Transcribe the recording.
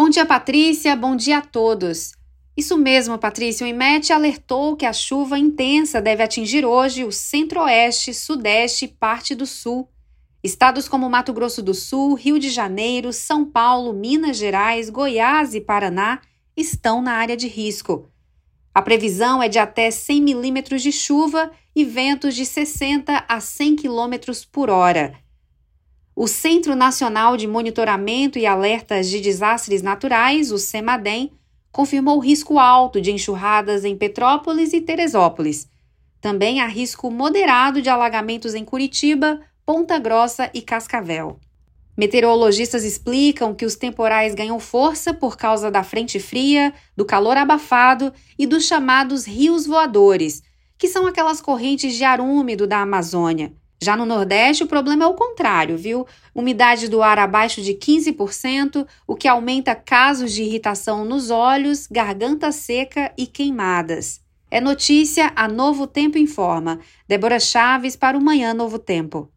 Bom dia, Patrícia. Bom dia a todos. Isso mesmo, Patrícia. O IMET alertou que a chuva intensa deve atingir hoje o centro-oeste, sudeste e parte do sul. Estados como Mato Grosso do Sul, Rio de Janeiro, São Paulo, Minas Gerais, Goiás e Paraná estão na área de risco. A previsão é de até 100 milímetros de chuva e ventos de 60 a 100 quilômetros por hora. O Centro Nacional de Monitoramento e Alertas de Desastres Naturais, o CEMADEM, confirmou risco alto de enxurradas em Petrópolis e Teresópolis. Também há risco moderado de alagamentos em Curitiba, Ponta Grossa e Cascavel. Meteorologistas explicam que os temporais ganham força por causa da frente fria, do calor abafado e dos chamados rios voadores, que são aquelas correntes de ar úmido da Amazônia. Já no Nordeste, o problema é o contrário, viu? Umidade do ar abaixo de 15%, o que aumenta casos de irritação nos olhos, garganta seca e queimadas. É notícia, a Novo Tempo informa. Débora Chaves para o Manhã Novo Tempo.